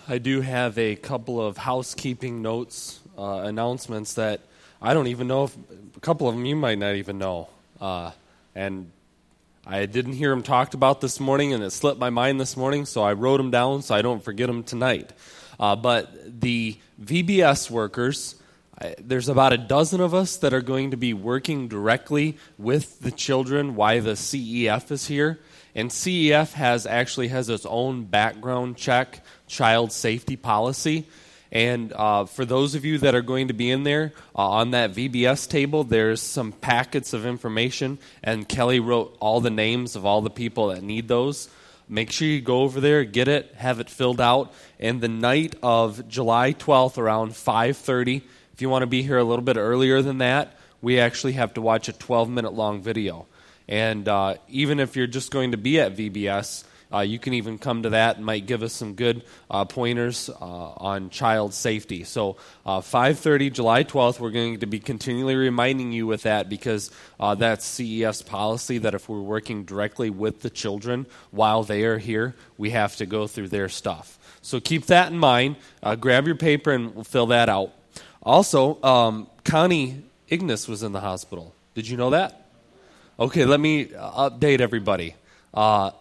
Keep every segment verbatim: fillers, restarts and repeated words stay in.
I do have a couple of housekeeping notes, uh, announcements that I don't even know if, a couple of them you might not even know. Uh, and I didn't hear them talked about this morning, and it slipped my mind this morning, so I wrote them down so I don't forget them tonight. Uh, but the V B S workers, I, there's about a dozen of us that are going to be working directly with the children while the C E F is here. And C E F has actually has its own background check, child safety policy. And uh, for those of you that are going to be in there, uh, on that V B S table, there's some packets of information, and Kelly wrote all the names of all the people that need those. Make sure you go over there, get it, have it filled out. And the night of July twelfth around five thirty, if you want to be here a little bit earlier than that, we actually have to watch a twelve-minute long video. And uh, even if you're just going to be at V B S, uh, you can even come to that and might give us some good uh, pointers uh, on child safety. So uh, five thirty, July twelfth, we're going to be continually reminding you with that because uh, that's C E F's policy that if we're working directly with the children while they are here, we have to go through their stuff. So keep that in mind. Uh, grab your paper and we'll fill that out. Also, um, Connie Ignis was in the hospital. Did you know that? Okay, let me update everybody. Uh,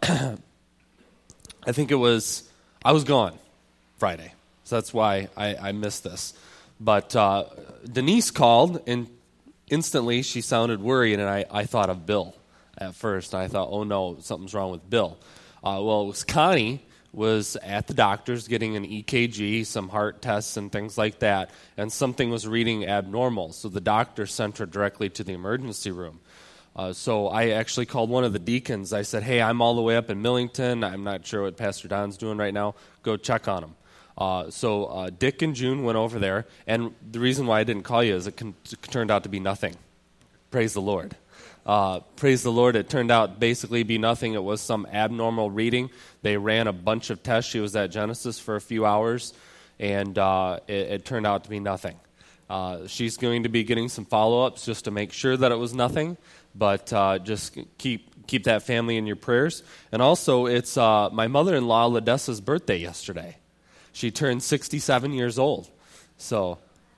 I think it was, I was gone Friday, so that's why I, I missed this. But uh, Denise called, and instantly she sounded worried, and I, I thought of Bill at first. And I thought, oh no, something's wrong with Bill. Uh, well, it was Connie was at the doctor's getting an E K G, some heart tests and things like that, and something was reading abnormal. So the doctor sent her directly to the emergency room. Uh, so I actually called one of the deacons. I said, hey, I'm all the way up in Millington. I'm not sure what Pastor Don's doing right now. Go check on him. Uh, so uh, Dick and June went over there, and the reason why I didn't call you is it, con- it turned out to be nothing. Praise the Lord. Uh, praise the Lord. It turned out basically be nothing. It was some abnormal reading. They ran a bunch of tests. She was at Genesis for a few hours, and uh, it, it turned out to be nothing. Uh, she's going to be getting some follow-ups just to make sure that it was nothing. But uh, just keep keep that family in your prayers. And also, it's uh, my mother-in-law, Ladessa's birthday yesterday. She turned sixty-seven years old. So,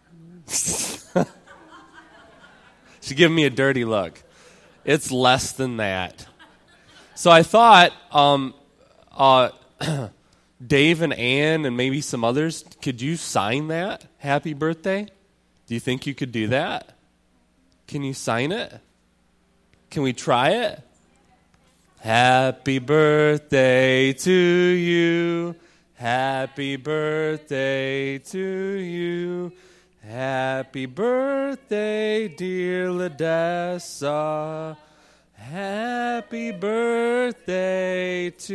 she gave me a dirty look. It's less than that. So I thought um, uh, Dave and Ann and maybe some others, could you sign that? Happy birthday? Do you think you could do that? Can you sign it? Can we try it? Happy birthday to you. Happy birthday to you. Happy birthday, dear Ladessa. Happy birthday to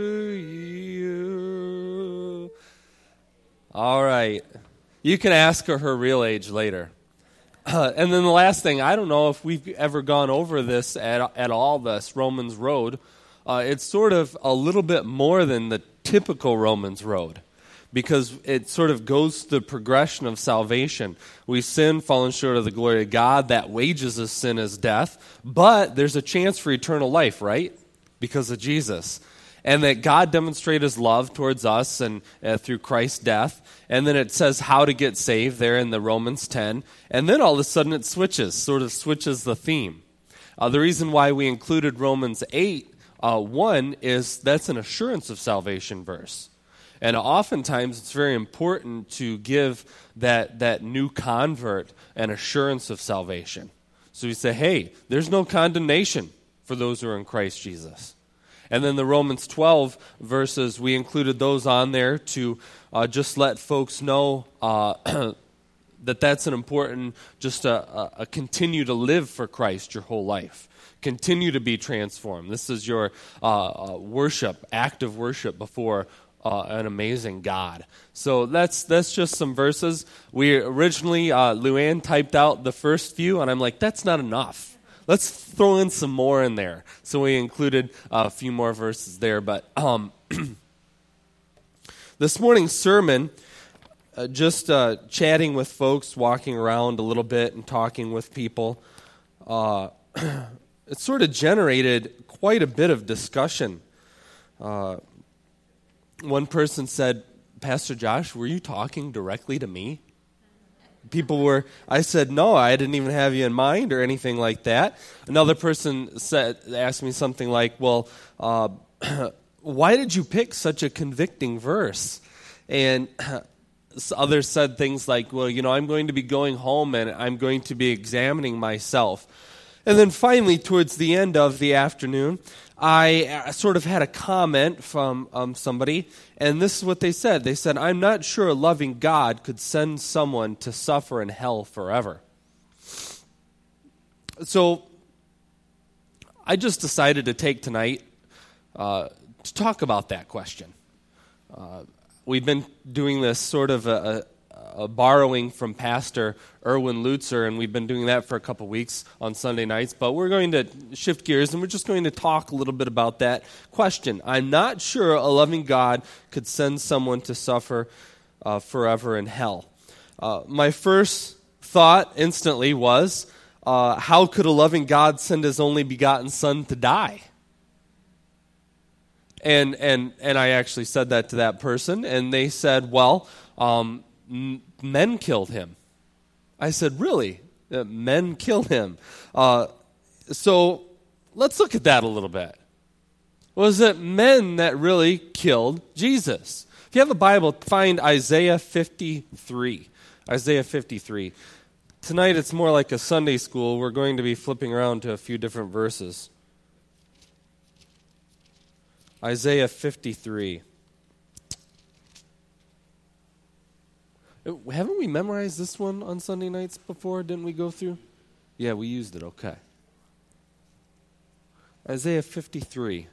you. All right. You can ask her her real age later. Uh, and then the last thing, I don't know if we've ever gone over this at, at all, this Romans road. Uh, it's sort of a little bit more than the typical Romans road because it sort of goes through the progression of salvation. We sin, fallen short of the glory of God. That wages of sin is death. But there's a chance for eternal life, right? Because of Jesus. And that God demonstrated his love towards us and uh, through Christ's death. And then it says how to get saved there in the Romans ten. And then all of a sudden it switches, sort of switches the theme. Uh, the reason why we included Romans eight, uh, one, is that's an assurance of salvation verse. And oftentimes it's very important to give that, that new convert an assurance of salvation. So we say, hey, there's no condemnation for those who are in Christ Jesus. And then the Romans twelve verses, we included those on there to uh, just let folks know uh, that that's an important, just a, a, a continue to live for Christ your whole life. Continue to be transformed. This is your uh, uh, worship, active worship before uh, an amazing God. So that's that's just some verses. We originally, uh, Luann typed out the first few, and I'm like, that's not enough. Let's throw in some more in there. So we included a few more verses there. But um, this morning's sermon, uh, just uh, chatting with folks, walking around a little bit and talking with people, uh, it sort of generated quite a bit of discussion. Uh, one person said, Pastor Josh, were you talking directly to me? People were, I said, no, I didn't even have you in mind or anything like that. Another person said, asked me something like, well, uh, why did you pick such a convicting verse? And others said things like, well, you know, I'm going to be going home and I'm going to be examining myself. And then finally, towards the end of the afternoon, I sort of had a comment from um, somebody, and this is what they said. They said, I'm not sure a loving God could send someone to suffer in hell forever. So I just decided to take tonight uh, to talk about that question. Uh, we've been doing this sort of a, a, a borrowing from Pastor Erwin Lutzer, and we've been doing that for a couple weeks on Sunday nights, but we're going to shift gears, and we're just going to talk a little bit about that question. I'm not sure a loving God could send someone to suffer uh, forever in hell. Uh, my first thought instantly was, uh, how could a loving God send his only begotten Son to die? And and and I actually said that to that person, and they said, well, um, m- men killed him. I said, really? Uh, men killed him. Uh, so let's look at that a little bit. Was it men that really killed Jesus? If you have a Bible, find Isaiah fifty-three. Isaiah fifty-three. Tonight it's more like a Sunday school. We're going to be flipping around to a few different verses. Isaiah fifty-three. Haven't we memorized this one on Sunday nights before? Didn't we go through? Yeah, we used it. Okay. Isaiah fifty-three.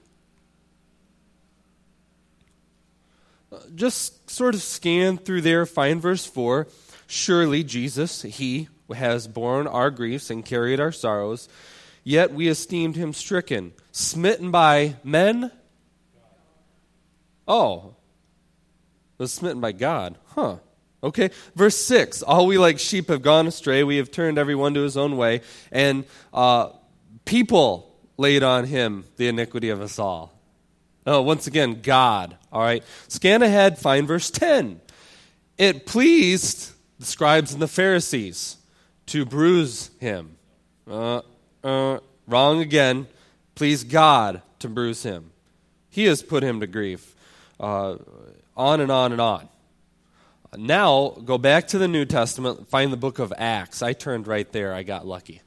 Uh, just sort of scan through there, find verse four. Surely Jesus, he has borne our griefs and carried our sorrows, yet we esteemed him stricken, smitten by men. Oh, was smitten by God. Huh. Okay, verse six, all we like sheep have gone astray, we have turned everyone to his own way, and uh, people laid on him the iniquity of us all. Oh, once again, God, all right. Scan ahead, find verse ten. It pleased the scribes and the Pharisees to bruise him. Uh, uh, wrong again. Pleased God to bruise him. He has put him to grief. Uh, on and on and on. Now, go back to the New Testament, find the book of Acts. I turned right there. I got lucky.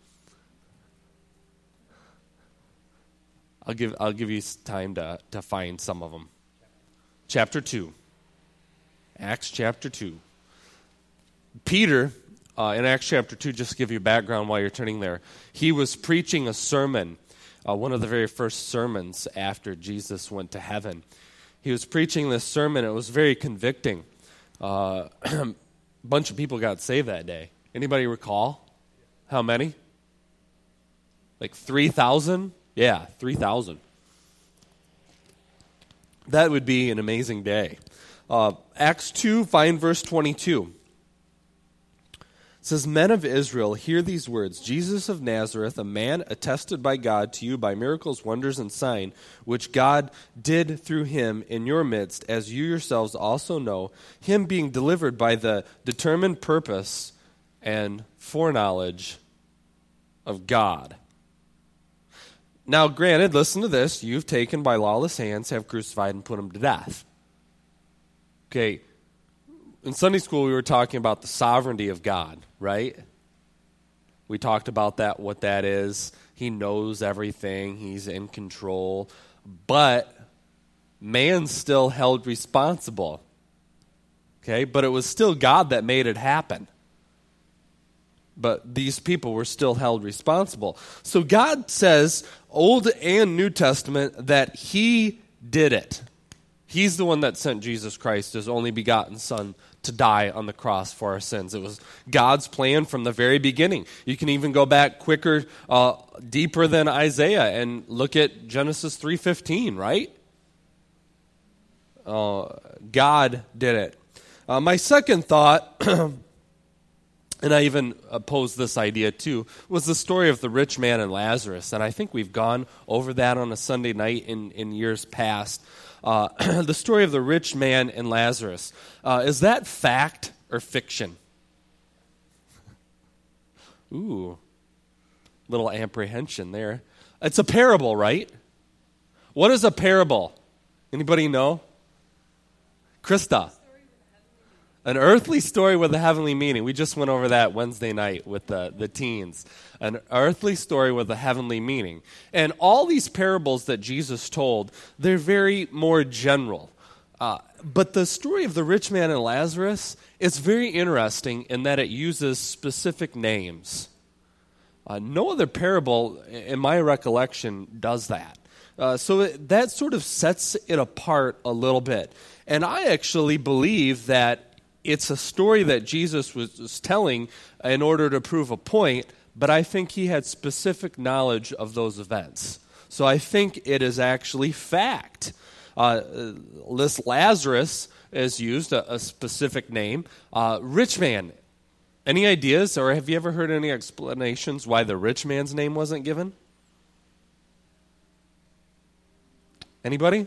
I'll give I'll give you time to, to find some of them. Chapter two. Acts chapter two. Peter, uh, in Acts chapter two, just to give you background while you're turning there, he was preaching a sermon, uh, one of the very first sermons after Jesus went to heaven. He was preaching this sermon. It was very convicting. Uh, a bunch of people got saved that day. Anybody recall? How many? Like three thousand? Yeah, three thousand. That would be an amazing day. Uh, Acts two, find verse twenty-two. It says, Men of Israel, hear these words. Jesus of Nazareth, a man attested by God to you by miracles, wonders, and signs, which God did through him in your midst, as you yourselves also know, him being delivered by the determined purpose and foreknowledge of God. Now, granted, listen to this. You've taken by lawless hands, have crucified, and put him to death. Okay. In Sunday school, we were talking about the sovereignty of God, right? We talked about that, what that is. He knows everything. He's in control. But man still held responsible. Okay? But it was still God that made it happen. But these people were still held responsible. So God says, Old and New Testament, that he did it. He's the one that sent Jesus Christ, his only begotten Son, to die on the cross for our sins. It was God's plan from the very beginning. You can even go back quicker, uh, deeper than Isaiah and look at Genesis three fifteen, right? Uh, God did it. Uh, my second thought, and I even opposed this idea too, was the story of the rich man and Lazarus. And I think we've gone over that on a Sunday night in, in years past. Uh, the story of the rich man and Lazarus. Uh, is that fact or fiction? Ooh, little apprehension there. It's a parable, right? What is a parable? Anybody know? Krista. An earthly story with a heavenly meaning. We just went over that Wednesday night with the, the teens. An earthly story with a heavenly meaning. And all these parables that Jesus told, they're very more general. Uh, but the story of the rich man and Lazarus is very interesting in that it uses specific names. Uh, no other parable, in my recollection, does that. Uh, so it, that sort of sets it apart a little bit. And I actually believe that it's a story that Jesus was, was telling in order to prove a point, but I think he had specific knowledge of those events. So I think it is actually fact. Uh, this Lazarus is used, a, a specific name. Uh, rich man, any ideas, or have you ever heard any explanations why the rich man's name wasn't given? Anybody?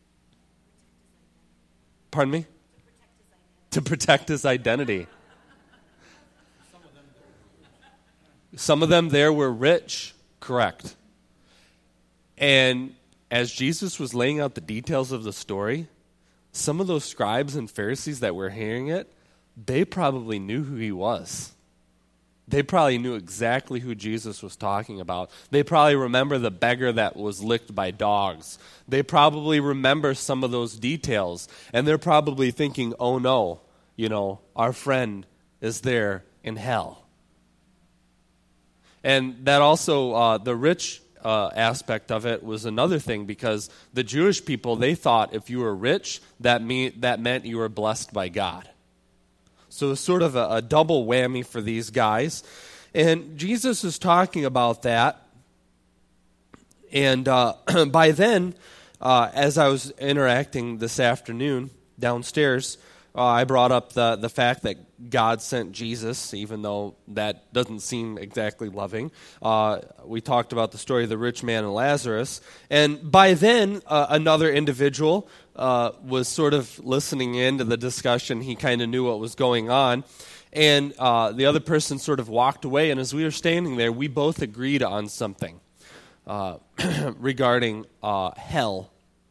Pardon me? To protect his identity. Some of them there were rich, correct. And as Jesus was laying out the details of the story, some of those scribes and Pharisees that were hearing it, they probably knew who he was. They probably knew exactly who Jesus was talking about. They probably remember the beggar that was licked by dogs. They probably remember some of those details. And they're probably thinking, oh no, you know, our friend is there in hell. And that also, uh, the rich uh, aspect of it was another thing, because the Jewish people, they thought if you were rich, that, mean, that meant you were blessed by God. So it's sort of a, a double whammy for these guys. And Jesus is talking about that. And uh, by then, uh, as I was interacting this afternoon downstairs, uh, I brought up the, the fact that God sent Jesus, even though that doesn't seem exactly loving. Uh, we talked about the story of the rich man and Lazarus. And by then, uh, another individual uh, was sort of listening in to the discussion. He kind of knew what was going on. And uh, the other person sort of walked away. And as we were standing there, we both agreed on something uh, regarding uh, hell.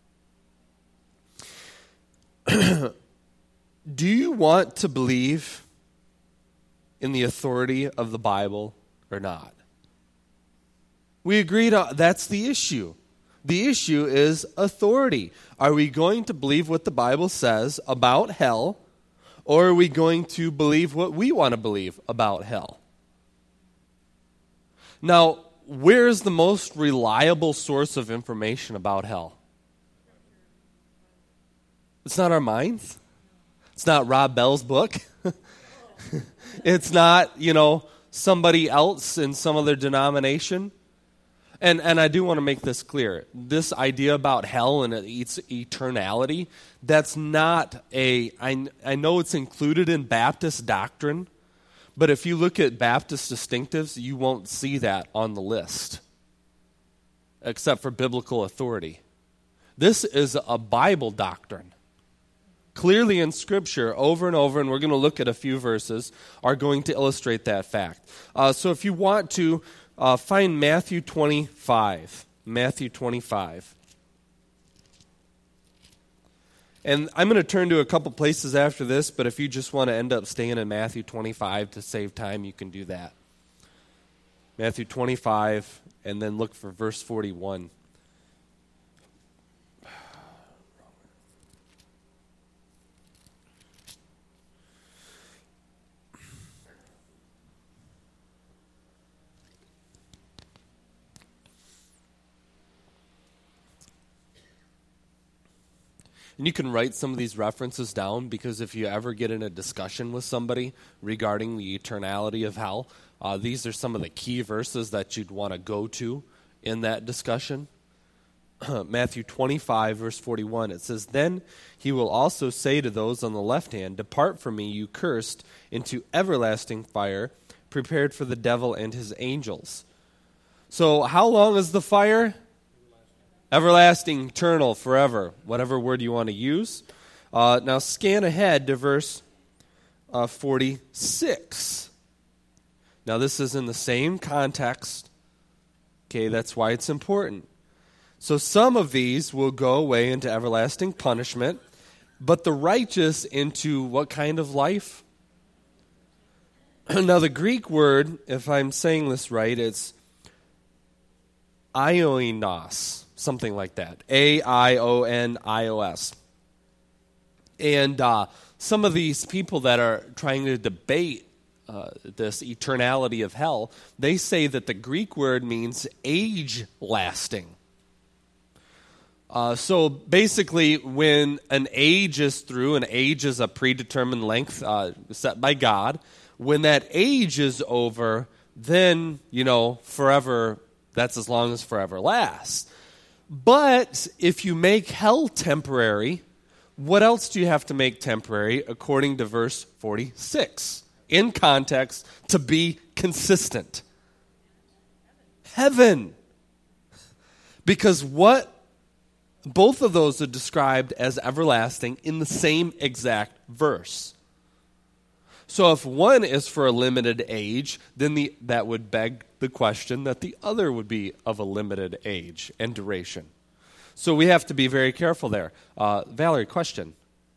Do you want to believe in the authority of the Bible or not? We agreed on, that's the issue. The issue is authority. Are we going to believe what the Bible says about hell, or are we going to believe what we want to believe about hell? Now, where is the most reliable source of information about hell? It's not our minds. It's not Rob Bell's book. It's not, you know, somebody else in some other denomination. And and I do want to make this clear. This idea about hell and its eternality, that's not a, I, I know it's included in Baptist doctrine, but if you look at Baptist distinctives, you won't see that on the list, except for biblical authority. This is a Bible doctrine. Clearly in Scripture, over and over, and we're going to look at a few verses, are going to illustrate that fact. Uh, so if you want to uh, find Matthew twenty-five, Matthew twenty-five. And I'm going to turn to a couple places after this, but if you just want to end up staying in Matthew twenty-five to save time, you can do that. Matthew twenty-five, and then look for verse forty-one. And you can write some of these references down, because if you ever get in a discussion with somebody regarding the eternality of hell, uh, these are some of the key verses that you'd want to go to in that discussion. Matthew twenty-five, verse forty-one, it says, "Then he will also say to those on the left hand, 'Depart from me, you cursed, into everlasting fire, prepared for the devil and his angels.'" So how long is the fire? Everlasting, eternal, forever, whatever word you want to use. Uh, now scan ahead to verse uh, forty-six. Now this is in the same context. Okay, that's why it's important. So some of these will go away into everlasting punishment, but the righteous into what kind of life? Now the Greek word, if I'm saying this right, it's aionos, something like that. A I O N I O S. And uh, some of these people that are trying to debate uh, this eternality of hell, they say that the Greek word means age-lasting. Uh, so basically, when an age is through, an age is a predetermined length uh, set by God. When that age is over, then, you know, forever, that's as long as forever lasts. But if you make hell temporary, what else do you have to make temporary according to verse forty-six? In context, to be consistent. Heaven. Because what both of those are described as everlasting in the same exact verse. So if one is for a limited age, then the, that would beg the question that the other would be of a limited age and duration. So we have to be very careful there. Uh, Valerie, question?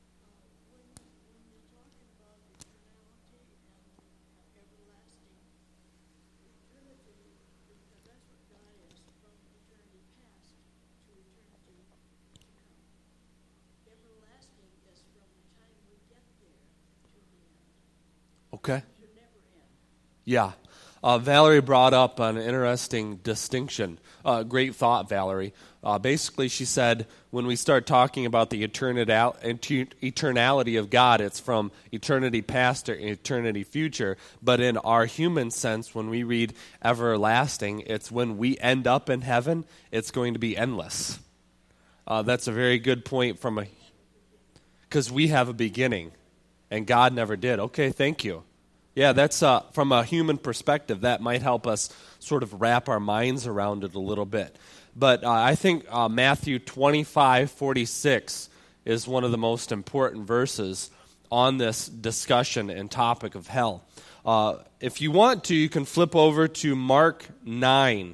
Okay. Yeah. Uh, Valerie brought up an interesting distinction. Uh, great thought, Valerie. Uh, basically, she said when we start talking about the eternality of God, it's from eternity past to eternity future. But in our human sense, when we read everlasting, it's when we end up in heaven, it's going to be endless. Uh, that's a very good point from a, because we have a beginning, and God never did. Okay, thank you. Yeah, that's uh, from a human perspective, that might help us sort of wrap our minds around it a little bit. But uh, I think uh, Matthew twenty-five forty-six is one of the most important verses on this discussion and topic of hell. Uh, if you want to, you can flip over to Mark nine.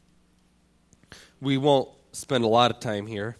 We won't spend a lot of time here.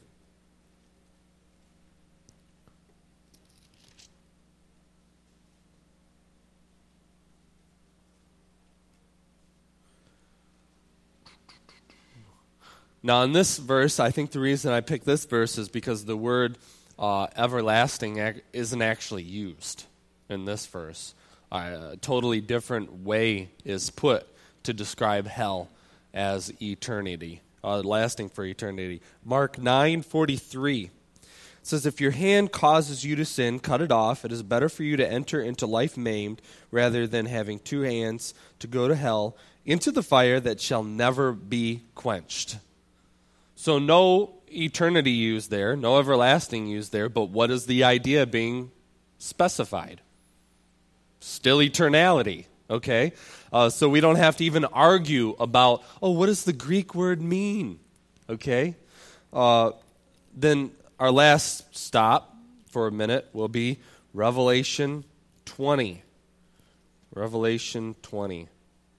Now, in this verse, I think the reason I picked this verse is because the word uh, everlasting ac- isn't actually used in this verse. Uh, a totally different way is put to describe hell as eternity, uh, lasting for eternity. Mark nine forty-three says, "If your hand causes you to sin, cut it off. It is better for you to enter into life maimed rather than having two hands to go to hell, into the fire that shall never be quenched." So no eternity used there, no everlasting used there, but what is the idea being specified? Still eternality, okay? Uh, so we don't have to even argue about, oh, what does the Greek word mean? Okay? Uh, then our last stop for a minute will be Revelation twenty. Revelation twenty.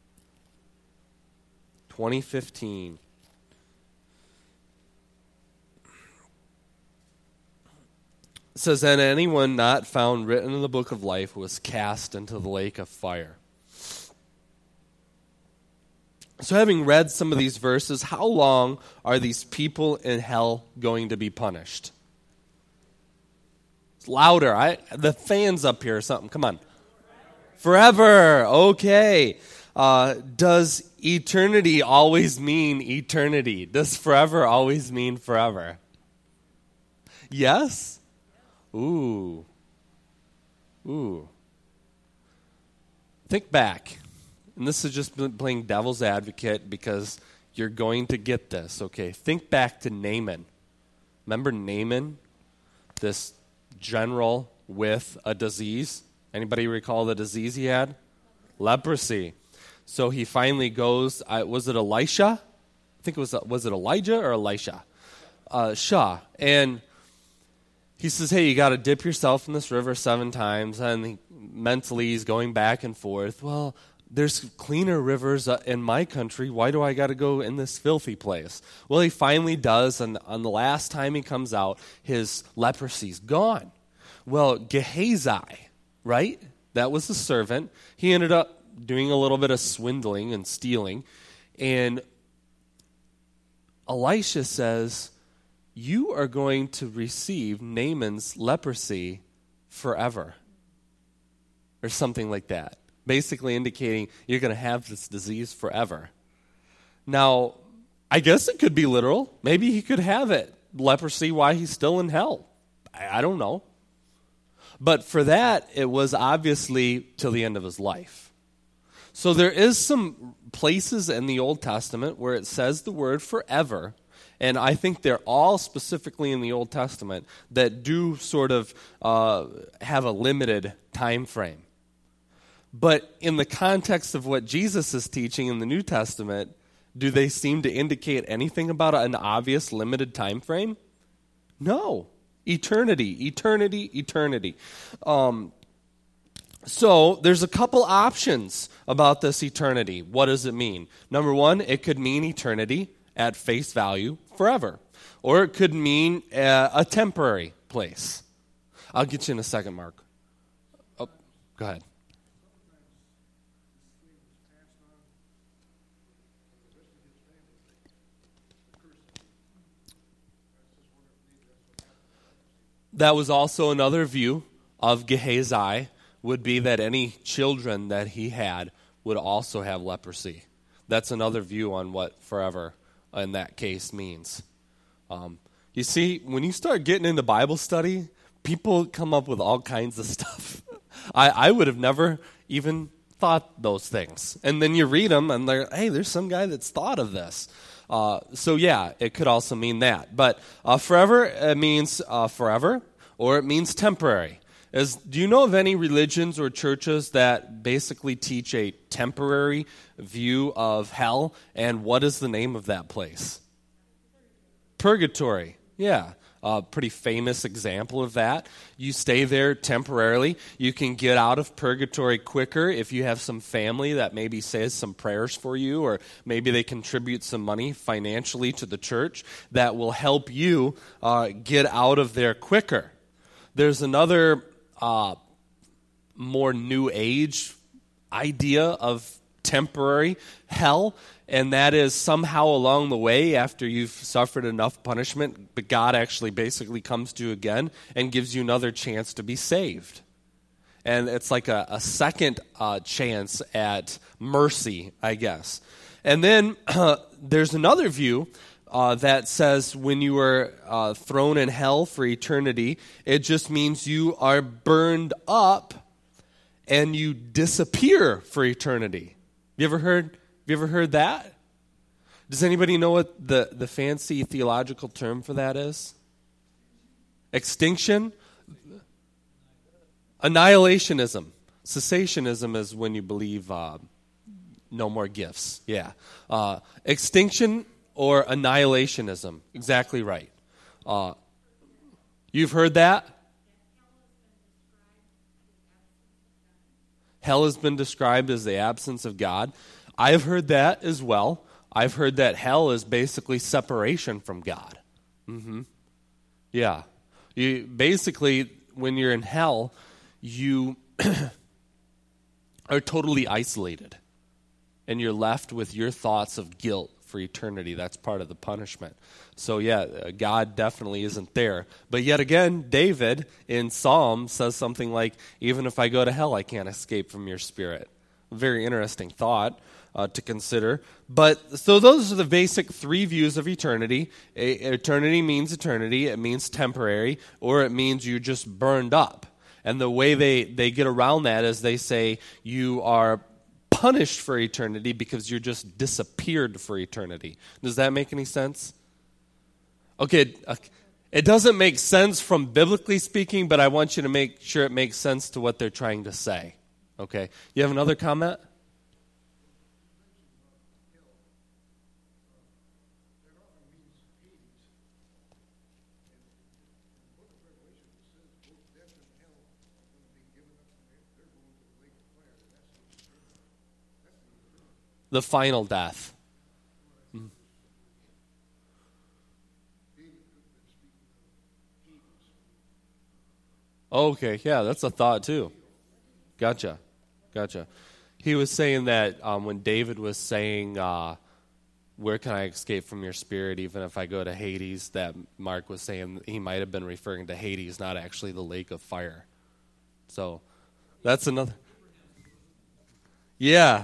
twenty fifteen. It says, "And anyone not found written in the book of life was cast into the lake of fire." So having read some of these verses, how long are these people in hell going to be punished? It's louder. I, the fan's up here or something. Come on. Forever. Okay. Uh, does eternity always mean eternity? Does forever always mean forever? Yes? Ooh. Ooh. Think back. And this is just playing devil's advocate because you're going to get this, okay? Think back to Naaman. Remember Naaman? This general with a disease. Anybody recall the disease he had? Leprosy. So he finally goes, uh, was it Elisha? I think it was, was it Elijah or Elisha? uh, Shah. And he says, hey, you got to dip yourself in this river seven times. And he, mentally he's going back and forth. Well, there's cleaner rivers uh, in my country. Why do I got to go in this filthy place? Well, he finally does. And on the last time he comes out, his leprosy's gone. Well, Gehazi, right? That was the servant. He ended up doing a little bit of swindling and stealing. And Elisha says, you are going to receive Naaman's leprosy forever. Or something like that. Basically indicating you're going to have this disease forever. Now, I guess it could be literal. Maybe he could have it. Leprosy while he's still in hell. I, I don't know. But for that, it was obviously till the end of his life. So there is some places in the Old Testament where it says the word forever, and I think they're all specifically in the Old Testament that do sort of uh, have a limited time frame. But in the context of what Jesus is teaching in the New Testament, do they seem to indicate anything about an obvious limited time frame? No. Eternity, eternity, eternity. Um, so there's a couple options about this eternity. What does it mean? Number one, it could mean eternity at face value forever. Or it could mean a, a temporary place. I'll get you in a second, Mark. Oh, go ahead. That was also another view of Gehazi, would be that any children that he had would also have leprosy. That's another view on what forever in that case means. Um, you see, when you start getting into Bible study, people come up with all kinds of stuff. I, I would have never even thought those things. And then you read them, and they're, hey, there's some guy that's thought of this. Uh, so yeah, it could also mean that. But uh, forever, it means uh, forever, or it means temporary. As, do you know of any religions or churches that basically teach a temporary view of hell? And what is the name of that place? Purgatory. Yeah. A pretty famous example of that. You stay there temporarily. You can get out of purgatory quicker if you have some family that maybe says some prayers for you, or maybe they contribute some money financially to the church that will help you uh, get out of there quicker. There's another uh, more new age idea of temporary hell, and that is somehow along the way, after you've suffered enough punishment, but God actually basically comes to you again and gives you another chance to be saved. And it's like a, a second uh, chance at mercy, I guess. And then uh, there's another view uh, that says when you are uh, thrown in hell for eternity, it just means you are burned up and you disappear for eternity. You ever heard? Have you ever heard that? Does anybody know what the, the fancy theological term for that is? Extinction? Annihilationism. Cessationism is when you believe uh, no more gifts. Yeah. Uh, extinction or annihilationism. Exactly right. Uh, you've heard that? Hell has been described as the absence of God. I've heard that as well. I've heard that hell is basically separation from God. Mm-hmm. Yeah. You basically, when you're in hell, you are totally isolated. And you're left with your thoughts of guilt for eternity. That's part of the punishment. So yeah, God definitely isn't there. But yet again, David in Psalm says something like, even if I go to hell, I can't escape from your spirit. Very interesting thought uh, to consider. But so those are the basic three views of eternity. A, eternity means eternity. It means temporary, or it means you're just burned up. And the way they, they get around that is they say you are punished for eternity because you're just disappeared for eternity. Does that make any sense? Okay, it doesn't make sense from biblically speaking, but I want you to make sure it makes sense to what they're trying to say. Okay, you have another comment? The final death. Okay, yeah, that's a thought too. Gotcha, gotcha. He was saying that um, when David was saying, uh, where can I escape from your spirit, even if I go to Hades, that Mark was saying he might have been referring to Hades, not actually the lake of fire. So that's another. Yeah.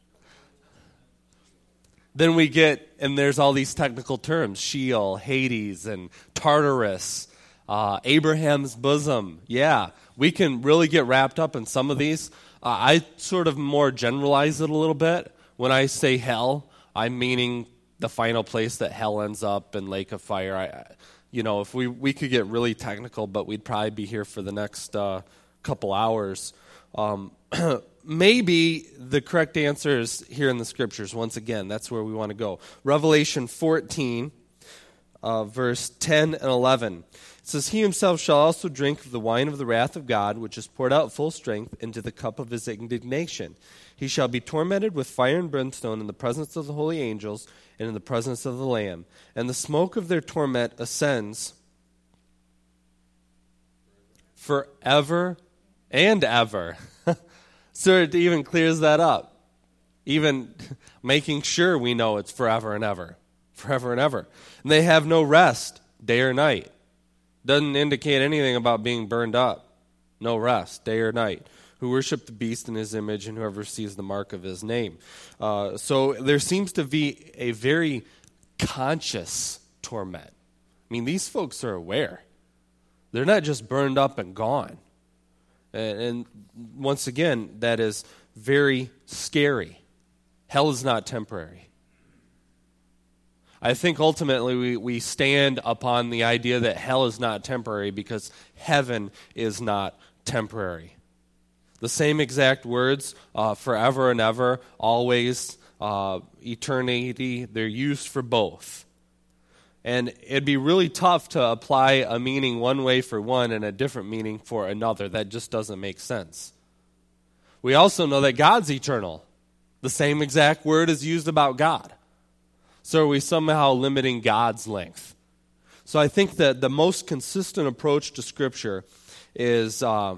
Then we get, and there's all these technical terms, Sheol, Hades, and Tartarus. Uh, Abraham's bosom, yeah. We can really get wrapped up in some of these. Uh, I sort of more generalize it a little bit. When I say hell, I'm meaning the final place that hell ends up in lake of fire. I, you know, if we, we could get really technical, but we'd probably be here for the next uh, couple hours. Um, maybe the correct answer is here in the Scriptures. Once again, that's where we want to go. Revelation fourteen, uh, verse ten and eleven. It says, he himself shall also drink of the wine of the wrath of God, which is poured out full strength into the cup of his indignation. He shall be tormented with fire and brimstone in the presence of the holy angels and in the presence of the Lamb. And the smoke of their torment ascends forever and ever. So it even clears that up. Even making sure we know it's forever and ever. Forever and ever. And they have no rest, day or night. Doesn't indicate anything about being burned up. No rest, day or night. Who worship the beast in his image and whoever sees the mark of his name. Uh, so there seems to be a very conscious torment. I mean, these folks are aware. They're not just burned up and gone. And, and once again, that is very scary. Hell is not temporary. I think ultimately we, we stand upon the idea that hell is not temporary because heaven is not temporary. The same exact words, uh, forever and ever, always, uh, eternity, they're used for both. And it'd be really tough to apply a meaning one way for one and a different meaning for another. That just doesn't make sense. We also know that God's eternal. The same exact word is used about God. So are we somehow limiting God's length? So I think that the most consistent approach to Scripture is uh,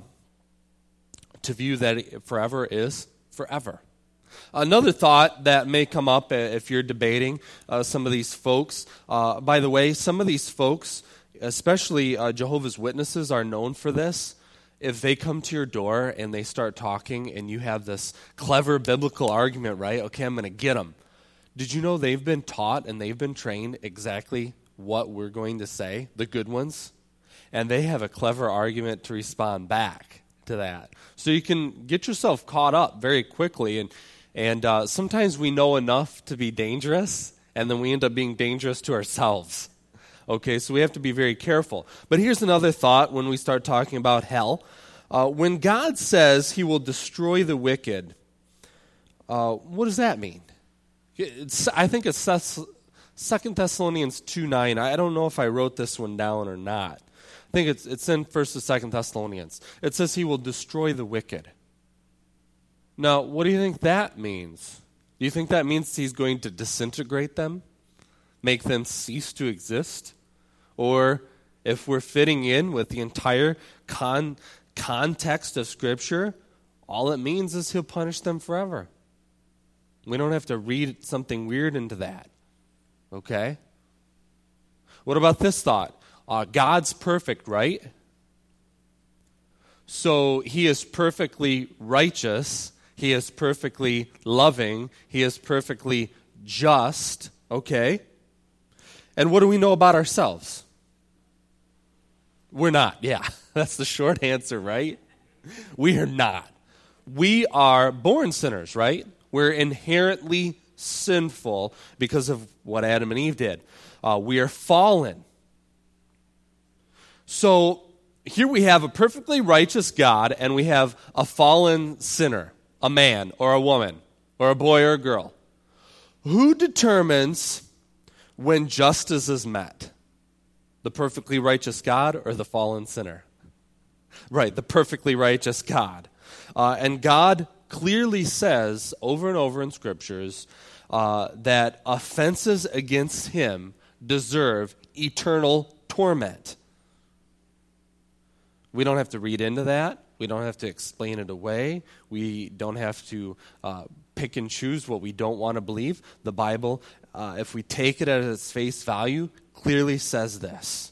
to view that forever is forever. Another thought that may come up if you're debating uh, some of these folks, uh, by the way, some of these folks, especially uh, Jehovah's Witnesses, are known for this. If they come to your door and they start talking and you have this clever biblical argument, right? Okay, I'm going to get them. Did you know they've been taught and they've been trained exactly what we're going to say, the good ones? And they have a clever argument to respond back to that. So you can get yourself caught up very quickly. And, and uh, sometimes we know enough to be dangerous, and then we end up being dangerous to ourselves. Okay, so we have to be very careful. But here's another thought when we start talking about hell. Uh, when God says he will destroy the wicked, uh, what does that mean? It's, I think it's Second Thessalonians two nine. I don't know if I wrote this one down or not. I think it's it's in First and Second Thessalonians. It says he will destroy the wicked. Now, what do you think that means? Do you think that means he's going to disintegrate them? Make them cease to exist? Or if we're fitting in with the entire con- context of Scripture, all it means is he'll punish them forever. We don't have to read something weird into that. Okay? What about this thought? Uh, God's perfect, right? So he is perfectly righteous. He is perfectly loving. He is perfectly just. Okay? And what do we know about ourselves? We're not. Yeah, that's the short answer, right? We are not. We are born sinners, right? We're inherently sinful because of what Adam and Eve did. Uh, we are fallen. So here we have a perfectly righteous God, and we have a fallen sinner, a man or a woman or a boy or a girl. Who determines when justice is met? The perfectly righteous God or the fallen sinner? Right, the perfectly righteous God. Uh, and God clearly says over and over in scriptures uh, that offenses against him deserve eternal torment. We don't have to read into that. We don't have to explain it away. We don't have to uh, pick and choose what we don't want to believe. The Bible, uh, if we take it at its face value, clearly says this.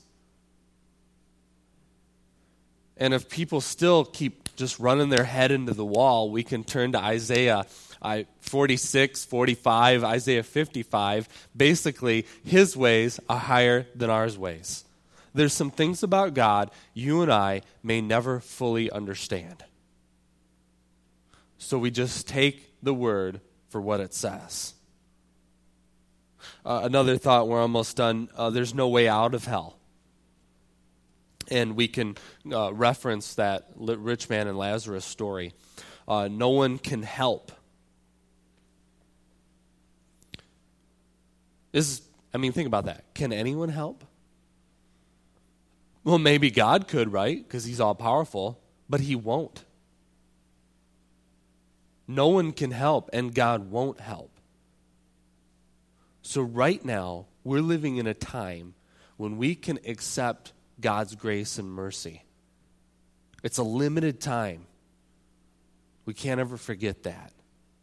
And if people still keep just running their head into the wall, we can turn to Isaiah forty-six, forty-five, Isaiah fifty-five. Basically, his ways are higher than our ways. There's some things about God you and I may never fully understand. So we just take the word for what it says. Uh, another thought, we're almost done. Uh, there's no way out of hell. And we can uh, reference that rich man and Lazarus story. Uh, no one can help. Is I mean, think about that. Can anyone help? Well, maybe God could, right? Because he's all-powerful. But he won't. No one can help, and God won't help. So right now, we're living in a time when we can accept God's grace and mercy. It's a limited time. We can't ever forget that.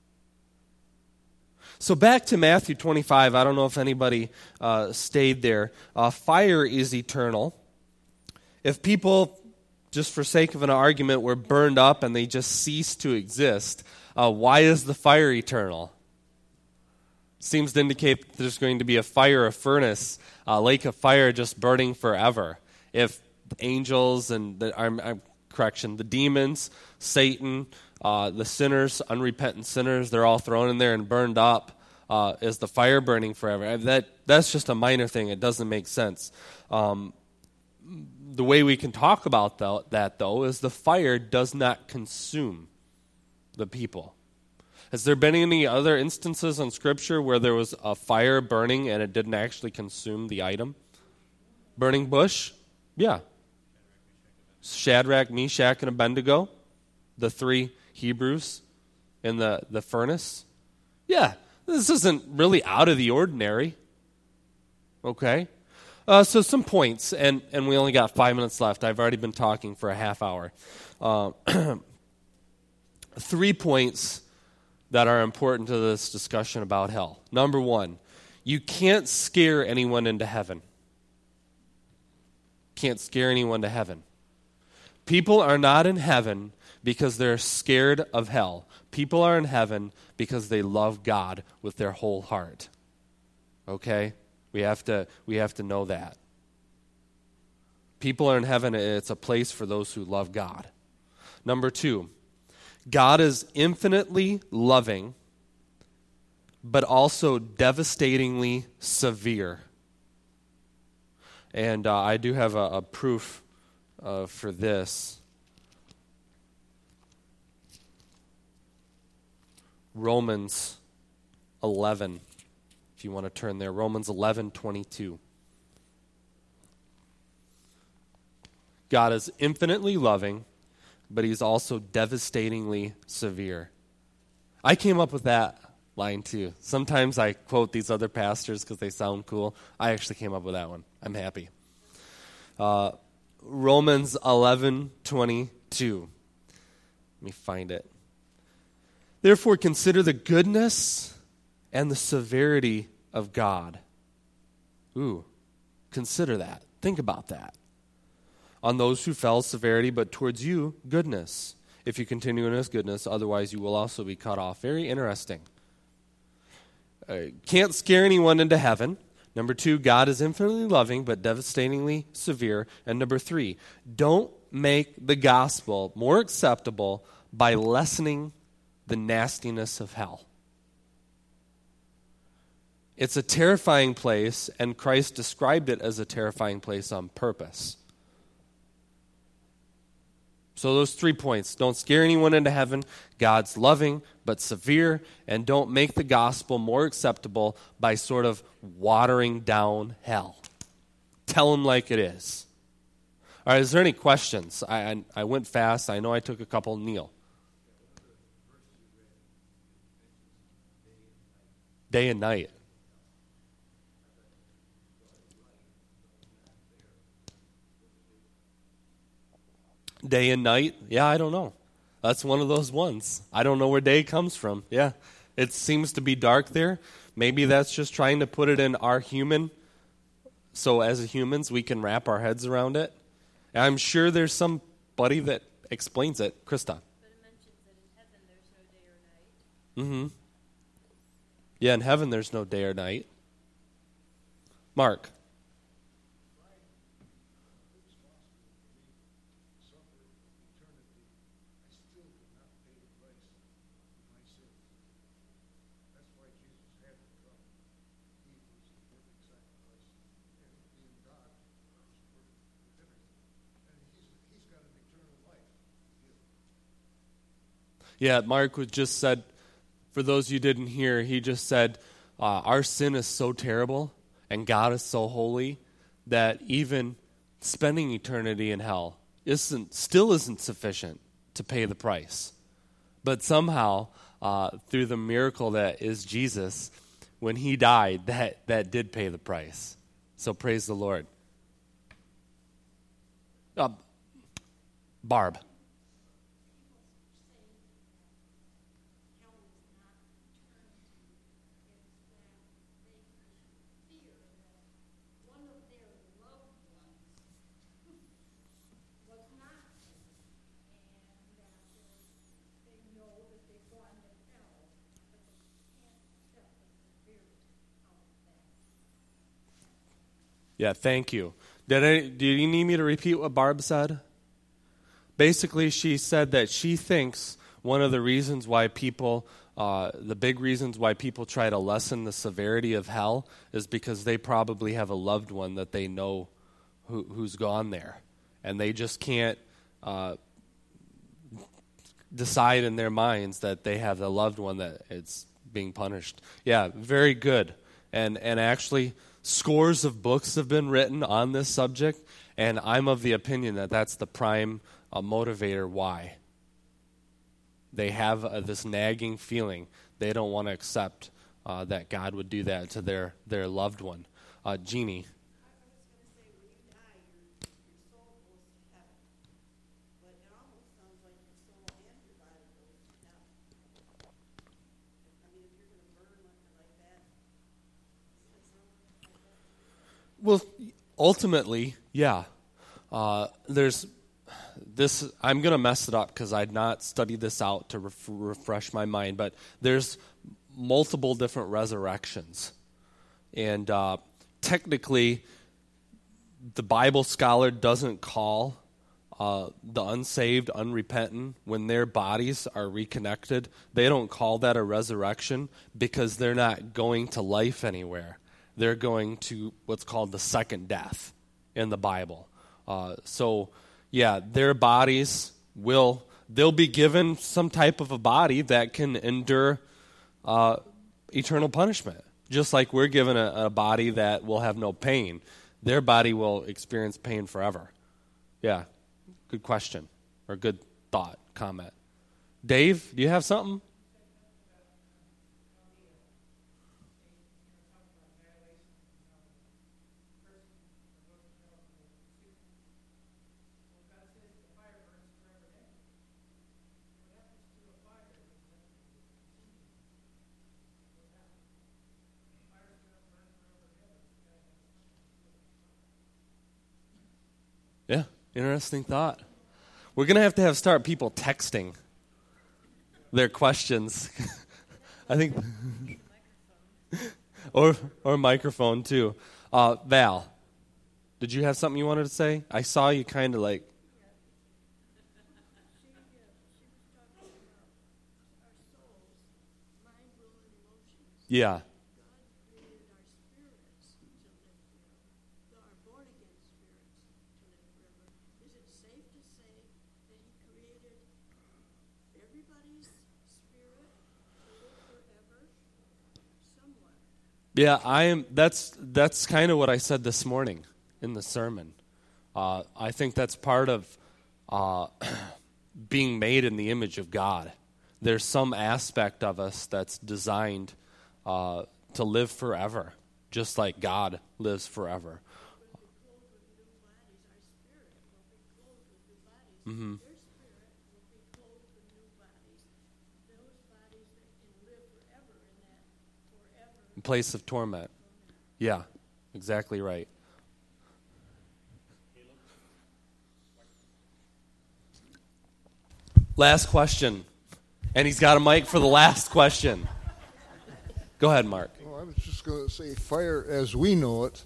So back to Matthew twenty-five. I don't know if anybody uh, stayed there. Uh, fire is eternal. If people, just for sake of an argument, were burned up and they just ceased to exist, uh, why is the fire eternal? Seems to indicate that there's going to be a fire, a furnace, a lake of fire just burning forever. If angels and, the, I'm, I'm, correction, the demons, Satan, uh, the sinners, unrepentant sinners, they're all thrown in there and burned up, uh, is the fire burning forever? That That's just a minor thing. It doesn't make sense. Um, the way we can talk about th- that, though, is the fire does not consume the people. Has there been any other instances in Scripture where there was a fire burning and it didn't actually consume the item? Burning bush? Yeah. Shadrach, Meshach, and Abednego, the three Hebrews in the, the furnace. Yeah, this isn't really out of the ordinary. Okay? Uh, so some points, and, and we only got five minutes left. I've already been talking for a half hour. Uh, three points that are important to this discussion about hell. Number one, you can't scare anyone into heaven. Can't scare anyone to heaven. People are not in heaven because they're scared of hell. People are in heaven because they love God with their whole heart. Okay? We have to we have to know that. People are in heaven, it's a place for those who love God. Number two, God is infinitely loving, but also devastatingly severe. And uh, I do have a, a proof uh, for this. Romans eleven, if you want to turn there. Romans eleven twenty-two. God is infinitely loving, but he's also devastatingly severe. I came up with that line too. Sometimes I quote these other pastors because they sound cool. I actually came up with that one. I'm happy. Uh, Romans eleven twenty-two. Let me find it. Therefore, consider the goodness and the severity of God. Ooh, consider that. Think about that. On those who fell, severity, but towards you, goodness. If you continue in his goodness, otherwise you will also be cut off. Very interesting. Uh, can't scare anyone into heaven. Number two, God is infinitely loving, but devastatingly severe. And number three, don't make the gospel more acceptable by lessening the nastiness of hell. It's a terrifying place, and Christ described it as a terrifying place on purpose. So those three points. Don't scare anyone into heaven. God's loving but severe. And don't make the gospel more acceptable by sort of watering down hell. Tell them like it is. All right, is there any questions? I, I, I went fast. I know I took a couple. Neil. day and night. Day and night? Yeah, I don't know. That's one of those ones. I don't know where day comes from. Yeah, it seems to be dark there. Maybe that's just trying to put it in our human, so as humans we can wrap our heads around it. And I'm sure there's somebody that explains it. Krista. But it mentions that in heaven there's no day or night. Mm-hmm. Yeah, in heaven there's no day or night. Mark. Yeah, Mark was just said, for those you didn't hear, he just said, uh, our sin is so terrible and God is so holy that even spending eternity in hell isn't still isn't sufficient to pay the price. But somehow, uh, through the miracle that is Jesus, when he died, that, that did pay the price. So praise the Lord. Uh, Barb. Yeah, thank you. Did I, do you need me to repeat what Barb said? Basically, she said that she thinks one of the reasons why people, uh, the big reasons why people try to lessen the severity of hell is because they probably have a loved one that they know who, who's gone there. And they just can't uh, decide in their minds that they have a loved one that it's being punished. Yeah, very good. And and actually, scores of books have been written on this subject, and I'm of the opinion that that's the prime uh, motivator why. They have uh, this nagging feeling. They don't want to accept uh, that God would do that to their, their loved one. Uh, Jeannie. Well, ultimately, yeah. Uh, there's this. I'm going to mess it up because I'd not studied this out to ref- refresh my mind. But there's multiple different resurrections, and uh, technically, the Bible scholar doesn't call uh, the unsaved, unrepentant when their bodies are reconnected. They don't call that a resurrection because they're not going to life anywhere. They're going to what's called the second death in the Bible. Uh, so, yeah, their bodies will, they'll be given some type of a body that can endure uh, eternal punishment. Just like we're given a, a body that will have no pain. Their body will experience pain forever. Yeah, good question or good thought, comment. Dave, do you have something? Yeah, interesting thought. We're going to have to have start people texting their questions. I think, or or microphone too. Uh, Val, did you have something you wanted to say? I saw you kind of like. Yeah. Yeah, I am. That's that's kind of what I said this morning in the sermon. Uh, I think that's part of uh, being made in the image of God. There's some aspect of us that's designed uh, to live forever, just like God lives forever. Mm-hmm. In place of torment. Yeah, exactly right. Last question. And he's got a mic for the last question. Go ahead, Mark. Well, I was just going to say, fire as we know it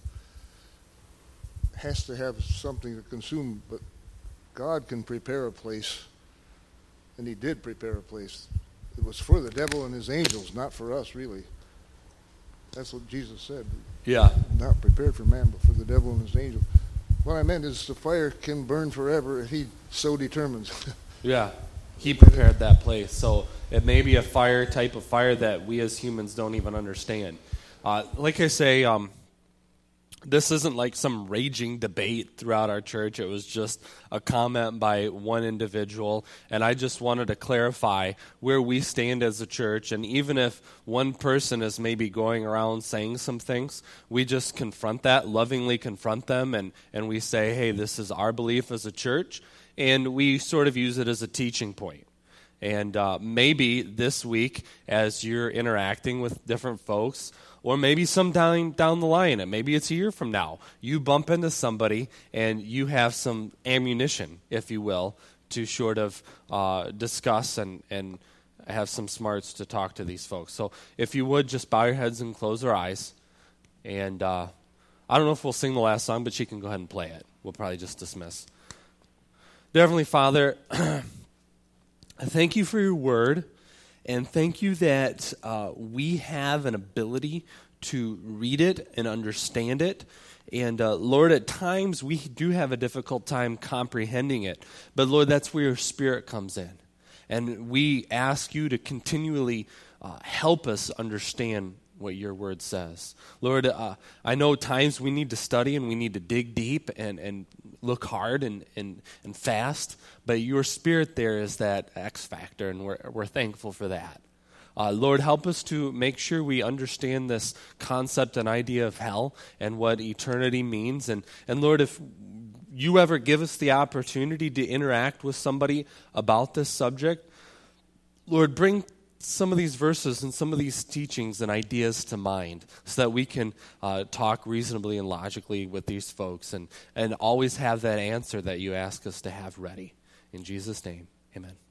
has to have something to consume, but God can prepare a place, and he did prepare a place. It was for the devil and his angels, not for us, really. That's what Jesus said. Yeah. Not prepared for man, but for the devil and his angels. What I meant is the fire can burn forever if he so determines. Yeah. He prepared that place. So it may be a fire type of fire that we as humans don't even understand. Uh, like I say, um, this isn't like some raging debate throughout our church. It was just a comment by one individual. And I just wanted to clarify where we stand as a church. And even if one person is maybe going around saying some things, we just confront that, lovingly confront them. And, and we say, hey, this is our belief as a church. And we sort of use it as a teaching point. And uh, maybe this week, as you're interacting with different folks, or maybe sometime down the line, and maybe it's a year from now, you bump into somebody and you have some ammunition, if you will, to sort of uh, discuss and, and have some smarts to talk to these folks. So if you would, just bow your heads and close your eyes. And uh, I don't know if we'll sing the last song, but she can go ahead and play it. We'll probably just dismiss. Dear Heavenly Father, thank you for your word, and thank you that uh, we have an ability to read it and understand it. And uh, Lord, at times we do have a difficult time comprehending it, but Lord, that's where your Spirit comes in. And we ask you to continually uh, help us understand what your word says. Lord, uh, I know times we need to study and we need to dig deep and, and look hard and, and, and fast, but your Spirit there is that X factor, and we're, we're thankful for that. Uh, Lord, help us to make sure we understand this concept and idea of hell and what eternity means. And, and Lord, if you ever give us the opportunity to interact with somebody about this subject, Lord, bring some of these verses and some of these teachings and ideas to mind so that we can uh, talk reasonably and logically with these folks and, and always have that answer that you ask us to have ready. In Jesus' name, amen.